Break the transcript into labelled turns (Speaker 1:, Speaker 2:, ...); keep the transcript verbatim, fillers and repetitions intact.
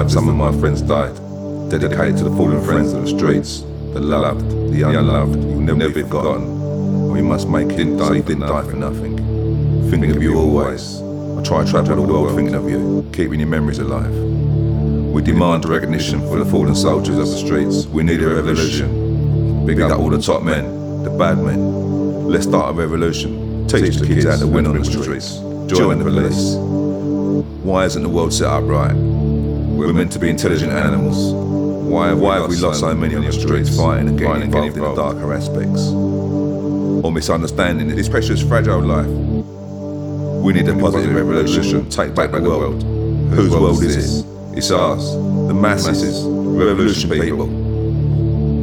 Speaker 1: life some of my friends died, dedicated to the fallen friends of the streets, the loved, the unloved, you'll never be forgotten. We must make it so you didn't die for nothing. Thinking of you always. I try to travel the world thinking of you, keeping your memories alive. We demand recognition for the fallen soldiers of the streets. We need a revolution. Big up all the top men, the bad men. Let's start a revolution. Teach the kids how to win on the streets. Join the police. Why isn't the world set up right? We're meant to be intelligent animals. Why have, Why have we lost so many on the streets fighting and getting involved in the darker aspects? Or misunderstanding this precious, fragile life? We need a positive revolution. Take back the world. Whose world is it? It's ours. The masses. Revolution people.